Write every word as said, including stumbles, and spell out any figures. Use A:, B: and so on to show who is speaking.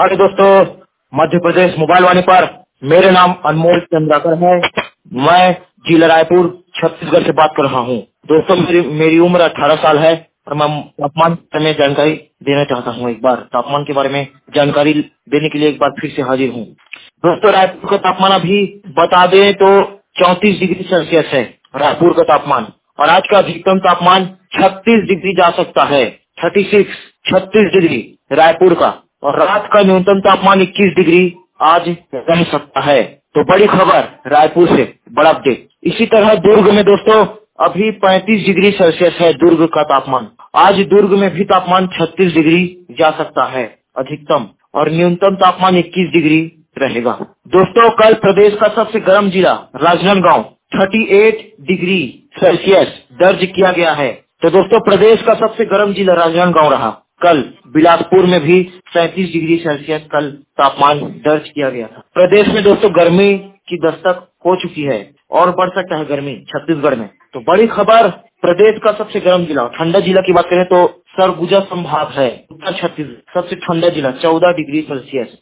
A: Hello दोस्तों, Madhya Pradesh mobile वाणी पर मेरे नाम अनमोल चंद्राकर है। मैं जिला रायपुर छत्तीसगढ़ से बात कर रहा हूँ। दोस्तों, मेरी मेरी उम्र अठारह साल है और मैं तापमान के बारे में जानकारी देना चाहता हूँ। एक बार तापमान के बारे में जानकारी देने के लिए एक बार फिर से हाजिर हूँ। दोस्तों, रायपुर का तापमान अभी बता दें तो चौंतीस डिग्री सेल्सियस है रायपुर का तापमान, और आज का अधिकतम तापमान छत्तीस डिग्री जा सकता है। थर्टी सिक्स छत्तीस डिग्री रायपुर का, और रात का न्यूनतम तापमान इक्कीस डिग्री आज रह सकता है। तो बड़ी खबर रायपुर से, बड़ा अपडेट। इसी तरह दुर्ग में दोस्तों अभी पैंतीस डिग्री सेल्सियस है दुर्ग का तापमान। आज दुर्ग में भी तापमान छत्तीस डिग्री जा सकता है अधिकतम, और न्यूनतम तापमान इक्कीस डिग्री रहेगा। दोस्तों, कल प्रदेश का सबसे गर्म जिला राजनांदगांव अड़तीस डिग्री सेल्सियस दर्ज किया गया है। तो दोस्तों, प्रदेश का सबसे गर्म जिला राजनांदगांव रहा। कल बिलासपुर में भी सैंतीस डिग्री सेल्सियस कल तापमान दर्ज किया गया था। प्रदेश में दोस्तों गर्मी की दस्तक हो चुकी है और बढ़ सकता है गर्मी छत्तीसगढ़ में। तो बड़ी खबर, प्रदेश का सबसे गर्म जिला, ठंडा जिला की बात करें तो सरगुजा संभाग है उत्तर छत्तीसगढ़, सबसे ठंडा जिला चौदह डिग्री सेल्सियस।